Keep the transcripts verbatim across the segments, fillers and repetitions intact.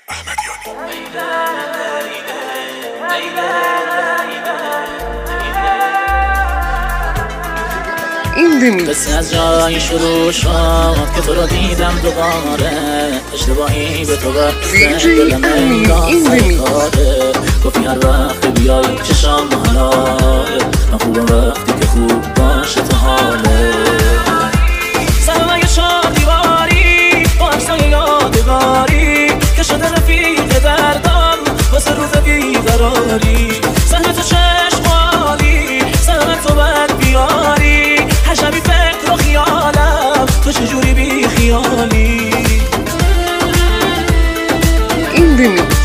این قصه از جایی شروع شد که تو رو دیدم دوباره، اشتباهی به تو بستن دلم انگار سر کاره. گفتی هر وقت بیایی چشام حاله، من خوبم وقتی که خوب باشه تو حاله. سرمایه چهار دیواری با عکسای یادگاری که شده رفیق دردم واسه روز بیقراری. سهم تو چشمالی، سهم تو بد بیاری، هر شبی فکر و خیالم تو چجوری بی خیالی. این دمیکس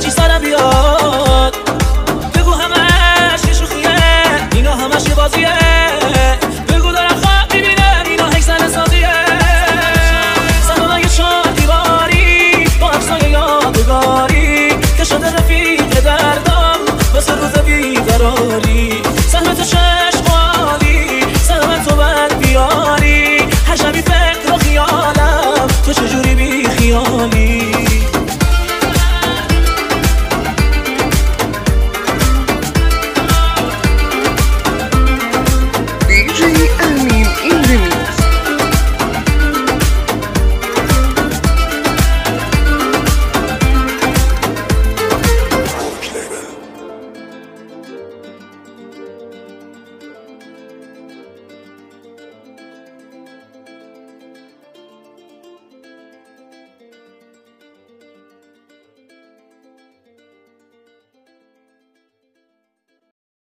همش یه شوخیه، اینا همش یه بازیه.